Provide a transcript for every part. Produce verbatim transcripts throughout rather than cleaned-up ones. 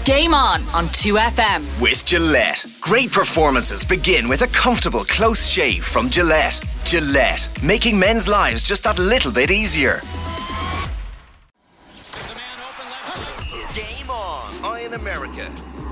Game On on two F M. With Gillette. Great performances begin with a comfortable, close shave from Gillette. Gillette, making men's lives just that little bit easier. Game On, Eye in America.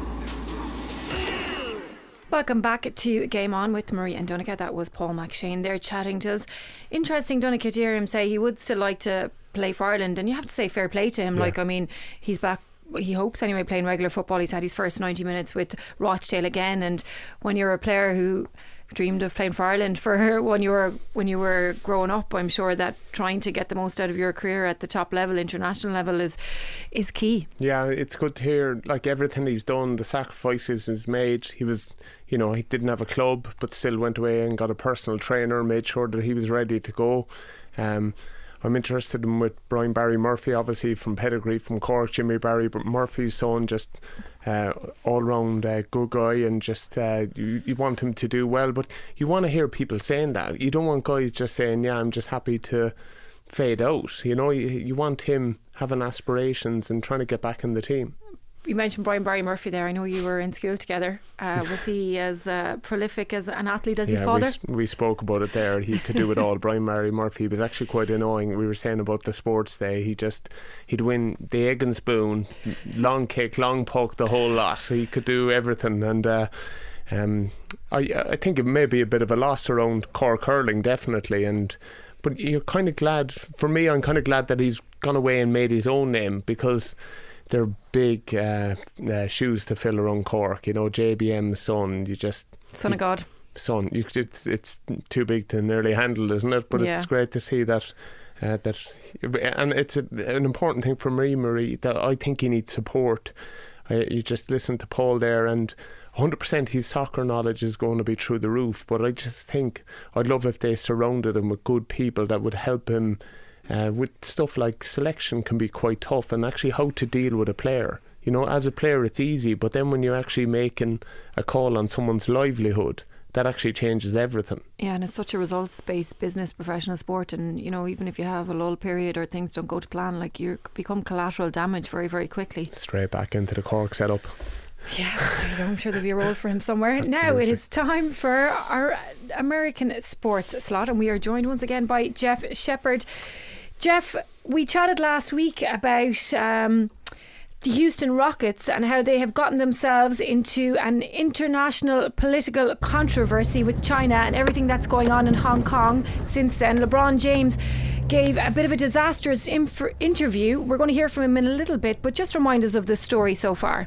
Welcome back to Game On with Marie and Donncha. That was Paul McShane there chatting to us. Interesting, Donncha, to hear him say he would still like to play for Ireland, and you have to say fair play to him. Yeah. Like, I mean, he's back, he hopes anyway, playing regular football. He's had his first ninety minutes with Rochdale again, and when you're a player who dreamed of playing for Ireland for when you were when you were growing up, I'm sure that trying to get the most out of your career at the top level, international level, is is key. Yeah, it's good to hear, like, everything he's done, the sacrifices he's made. He was, you know, he didn't have a club, but still went away and got a personal trainer, made sure that he was ready to go. Um, I'm interested in with Brian Barry Murphy, obviously from pedigree from Cork. Jimmy Barry Murphy's son, just uh, all round uh, good guy, and just uh, you, you want him to do well, but you want to hear people saying that. You don't want guys just saying, yeah, I'm just happy to fade out. You know, you, you want him having aspirations and trying to get back in the team. You mentioned Brian Barry Murphy there. I know you were in school together. Uh, was he as uh, prolific as an athlete as yeah, his father? We, we spoke about it there. He could do it all. Brian Barry Murphy was actually quite annoying. We were saying about the sports day. He just, he'd win the egg and spoon, long kick, long puck, the whole lot. He could do everything. And uh, um, I, I think it may be a bit of a loss around Cork hurling, definitely. And but you're kind of glad, for me, I'm kind of glad that he's gone away and made his own name, because they're big uh, uh, shoes to fill around Cork. You know, J B M's son, you just... Son you, of God. Son, you, it's, it's too big to nearly handle, isn't it? But yeah. It's great to see that... Uh, that and it's a, an important thing for me, Marie, that I think he needs support. Uh, you just listen to Paul there, and one hundred percent his soccer knowledge is going to be through the roof, but I just think I'd love if they surrounded him with good people that would help him uh, with stuff like selection can be quite tough, and actually how to deal with a player. You know, as a player it's easy, but then when you're actually making a call on someone's livelihood, that actually changes everything. Yeah, and it's such a results-based business, professional sport, and you know, even if you have a lull period or things don't go to plan, like, you become collateral damage very, very quickly. Straight back into the Cork setup. Yeah, there you go. I'm sure there'll be a role for him somewhere. Now it is time for our American sports slot, and we are joined once again by Jeff Shepherd. Jeff, we chatted last week about um, the Houston Rockets and how they have gotten themselves into an international political controversy with China and everything that's going on in Hong Kong since then. LeBron James gave a bit of a disastrous inf- interview. We're going to hear from him in a little bit, but just remind us of the story so far.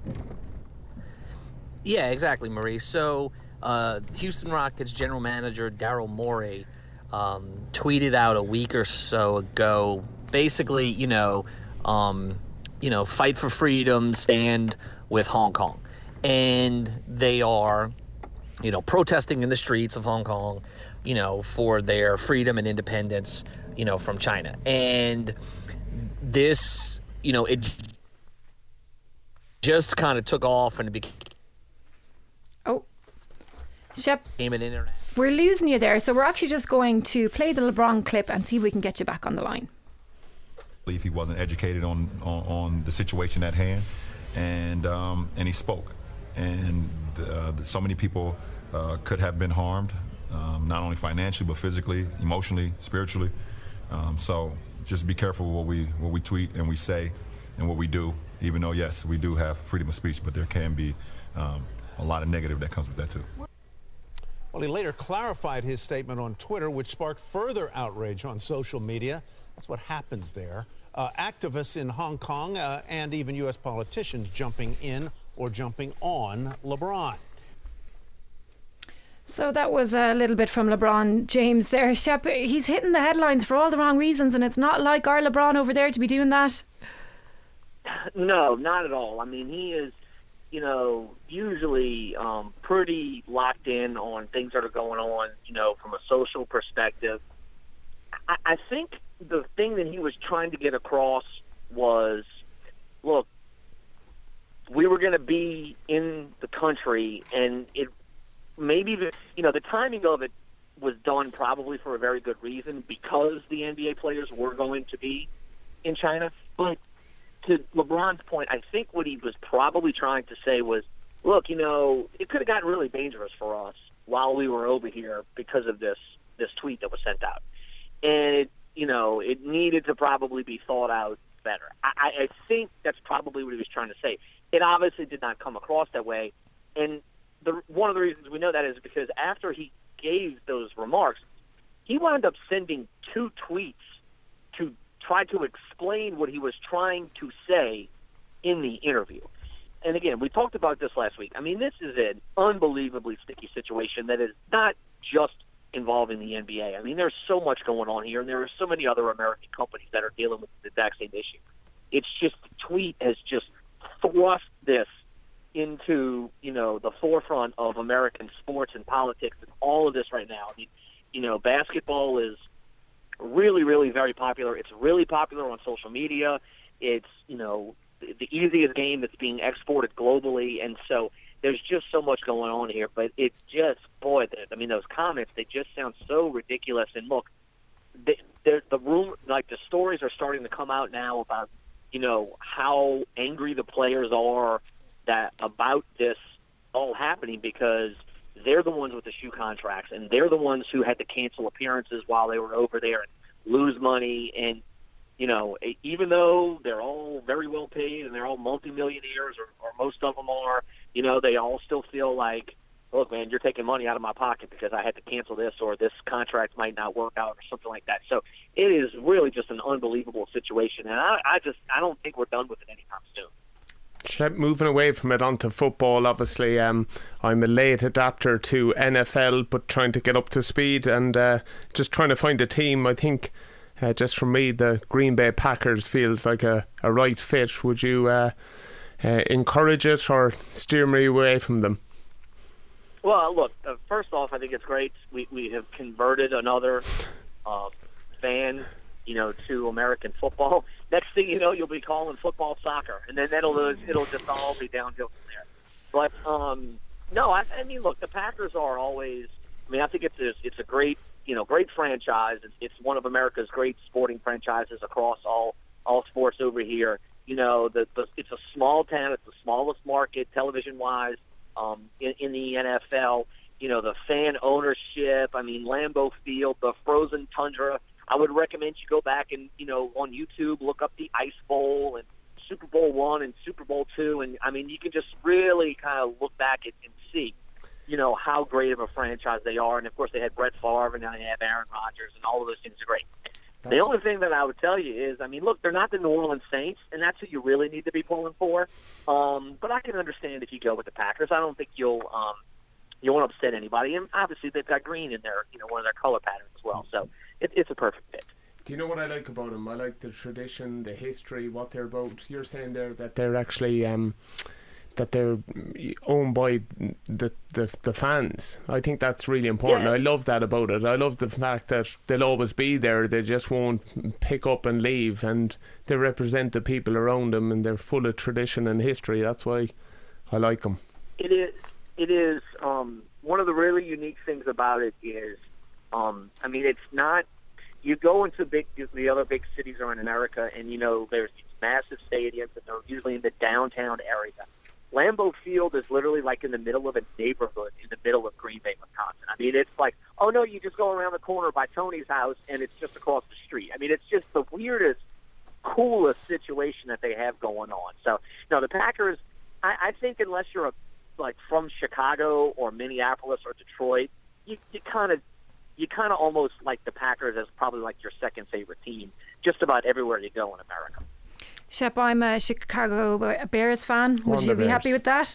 Yeah, exactly, Marie. So uh, Houston Rockets general manager Daryl Morey um, tweeted out a week or so ago, basically, you know, um, you know, fight for freedom, stand with Hong Kong. And they are, you know, protesting in the streets of Hong Kong, you know, for their freedom and independence, you know, from China. And this, you know, it just kind of took off and it became Oh, Shep, an internet. We're losing you there, so we're actually just going to play the LeBron clip and see if we can get you back on the line. If he wasn't educated on, on, on the situation at hand, and um, and he spoke, and uh, so many people uh, could have been harmed, um, not only financially but physically, emotionally, spiritually. Um, so just be careful what we what we tweet and we say and what we do. Even though yes, we do have freedom of speech, but there can be um, a lot of negative that comes with that too. Well, he later clarified his statement on Twitter, which sparked further outrage on social media. That's what happens there. Uh, activists in Hong Kong uh, and even U S politicians jumping in or jumping on LeBron. So that was a little bit from LeBron James there. Shep, he's hitting the headlines for all the wrong reasons, and it's not like our LeBron over there to be doing that. No, not at all. I mean, he is, you know, usually um, pretty locked in on things that are going on, you know, from a social perspective. I, I think the thing that he was trying to get across was, look, we were going to be in the country, and it maybe, the, you know, the timing of it was done probably for a very good reason because the N B A players were going to be in China. But to LeBron's point, I think what he was probably trying to say was, look, you know, it could have gotten really dangerous for us while we were over here because of this this tweet that was sent out. And, it, you know, it needed to probably be thought out better. I, I think that's probably what he was trying to say. It obviously did not come across that way. And the, one of the reasons we know that is because after he gave those remarks, he wound up sending two tweets to try to explain what he was trying to say in the interview. And again, we talked about this last week. I mean, this is an unbelievably sticky situation that is not just involving the N B A. I mean, there's so much going on here, and there are so many other American companies that are dealing with the exact same issue. It's just the tweet has just thrust this into, you know, the forefront of American sports and politics and all of this right now. I mean, you know, basketball is really, really very popular. It's really popular on social media. It's, you know, the easiest game that's being exported globally, and so there's just so much going on here. But it just, boy, I mean, those comments, they just sound so ridiculous. And look, the, the, the room, like the stories are starting to come out now about, you know, how angry the players are that about this all happening because they're the ones with the shoe contracts, and they're the ones who had to cancel appearances while they were over there and lose money. And you know, even though they're all very well paid and they're all multimillionaires, or, or most of them are, you know, they all still feel like, look, man, you're taking money out of my pocket because I had to cancel this, or this contract might not work out, or something like that. So it is really just an unbelievable situation, and I, I just I don't think we're done with it anytime soon. Moving away from it onto football, obviously, um, I'm a late adapter to N F L, but trying to get up to speed and uh, just trying to find a team. I think. Uh, just for me, the Green Bay Packers feels like a, a right fit. Would you uh, uh, encourage it or steer me away from them? Well, look, uh, first off, I think it's great. We we have converted another uh, fan, you know, to American football. Next thing you know, you'll be calling football soccer, and then it'll it'll just all be downhill from there. But um, no, I, I mean, look, the Packers are always. I mean, I think it's a, it's a great. You know, great franchise. It's, it's one of America's great sporting franchises across all all sports over here. You know, the, the it's a small town. It's the smallest market television-wise um, in, in the N F L. You know, the fan ownership. I mean, Lambeau Field, the frozen tundra. I would recommend you go back and, you know, on YouTube, look up the Ice Bowl and Super Bowl One and Super Bowl Two. And, I mean, you can just really kind of look back and, and see. You know, how great of a franchise they are. And, of course, they had Brett Favre, and now they have Aaron Rodgers, and all of those things are great. That's the only thing that I would tell you is, I mean, look, they're not the New Orleans Saints, and that's who you really need to be pulling for. Um, but I can understand if you go with the Packers. I don't think you'll um, you won't upset anybody. And, obviously, they've got green in their, you know, one of their color patterns as well. So it, it's a perfect fit. Do you know what I like about them? I like the tradition, the history, what they're about. You're saying there that they're actually... Um, that they're owned by the, the the fans. I think that's really important. Yeah. I love that about it. I love the fact that they'll always be there. They just won't pick up and leave, and they represent the people around them, and they're full of tradition and history. That's why I like them. It is. It is. Um, one of the really unique things about it is, um, I mean, it's not. You go into big the other big cities around America, and you know there's these massive stadiums, and they're usually in the downtown area. Lambeau Field is literally like in the middle of a neighborhood in the middle of Green Bay, Wisconsin. I mean, it's like, oh, no, you just go around the corner by Tony's house, and it's just across the street. I mean, it's just the weirdest, coolest situation that they have going on. So, no, the Packers, I, I think unless you're a, like from Chicago or Minneapolis or Detroit, you, you kind of you kind of almost like the Packers as probably like your second favorite team just about everywhere you go in America. Shep, I'm a Chicago Bears fan. Would you be Bears. happy with that?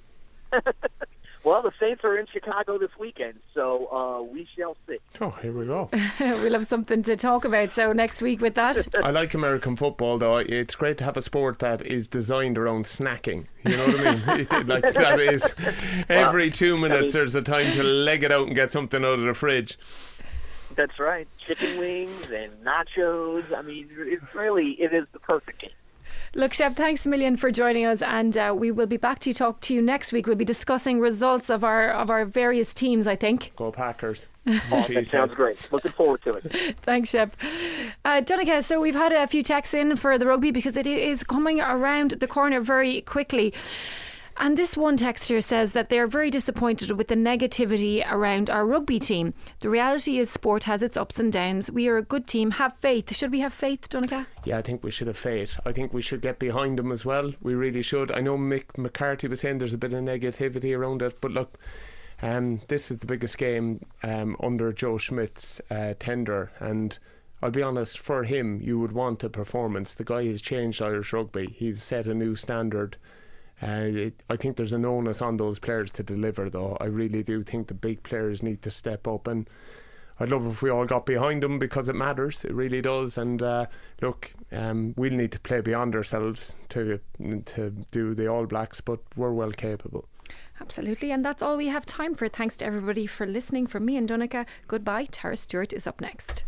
Well, the Saints are in Chicago this weekend, so uh, we shall see. Oh, here we go. We'll have something to talk about, so next week with that. I like American football, though. It's great to have a sport that is designed around snacking. You know what I mean? It, like that is, every two minutes I mean, there's a time to leg it out and get something out of the fridge. That's right. Chicken wings and nachos. I mean, it's really, it is the perfect game. Look, Shep, thanks a million for joining us, and uh, we will be back to talk to you next week. We'll be discussing results of our of our various teams, I think. Go Packers. Oh, that sounds great. Looking forward to it. Thanks, Shep. Uh, Donncha, so we've had a few texts in for the rugby because it is coming around the corner very quickly. And this one texter says that they're very disappointed with the negativity around our rugby team. The reality is sport has its ups and downs. We are a good team. Have faith. Should we have faith, Donncha? Yeah, I think we should have faith. I think we should get behind them as well. We really should. I know Mick McCarthy was saying there's a bit of negativity around it, but look, um, this is the biggest game um, under Joe Schmidt's uh, tender, and I'll be honest, for him, you would want a performance. The guy has changed Irish rugby. He's set a new standard. Uh, it, I think there's an onus on those players to deliver, though. I really do think the big players need to step up, and I'd love if we all got behind them because it matters. It really does. And uh, look, um, we'll need to play beyond ourselves to to do the All Blacks, but we're well capable. Absolutely, and that's all we have time for. Thanks to everybody for listening. From me and Donncha, goodbye. Tara Stewart is up next.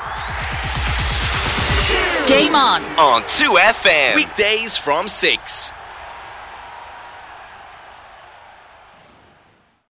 Game On On two F M. Weekdays from six.